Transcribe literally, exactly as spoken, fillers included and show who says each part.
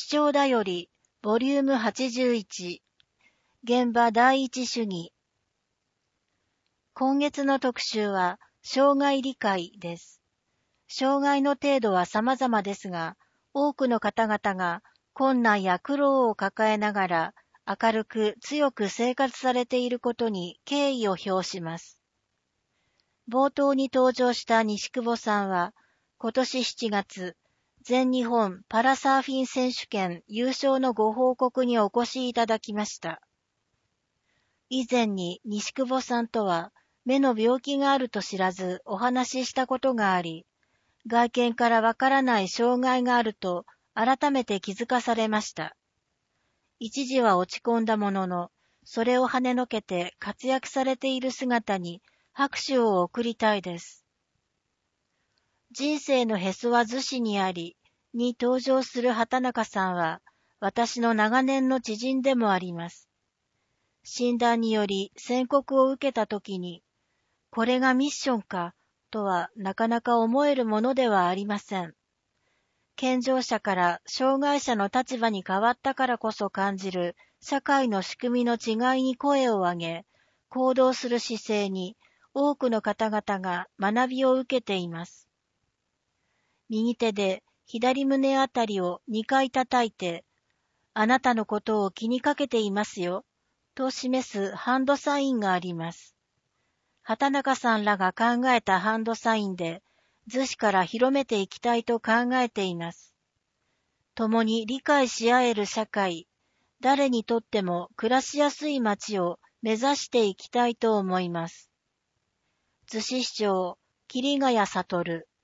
Speaker 1: 主張だより、ボリュームはちじゅういち、現場第一主義。今月の特集は、障害理解です。障害の程度は様々ですが、多くの方々が困難や苦労を抱えながら、明るく強く生活されていることに敬意を表します。冒頭に登場した西久保さんは、今年しちがつ、全日本パラサーフィン選手権優勝のご報告にお越しいただきました。以前に西久保さんとは目の病気があると知らずお話ししたことがあり、外見からわからない障害があると改めて気づかされました。一時は落ち込んだものの、それを跳ねのけて活躍されている姿に拍手を送りたいです。人生のへそは逗子にありに登場する畑中さんは私の長年の知人でもあります。診断により宣告を受けたときに、これがミッションかとはなかなか思えるものではありません。健常者から障害者の立場に変わったからこそ感じる社会の仕組みの違いに声を上げ、行動する姿勢に多くの方々が学びを受けています。右手で左胸あたりをにかい叩いて、あなたのことを気にかけていますよ、と示すハンドサインがあります。畑中さんらが考えたハンドサインで、逗子から広めていきたいと考えています。共に理解し合える社会、誰にとっても暮らしやすい街を目指していきたいと思います。逗子市長、桐ヶ谷悟。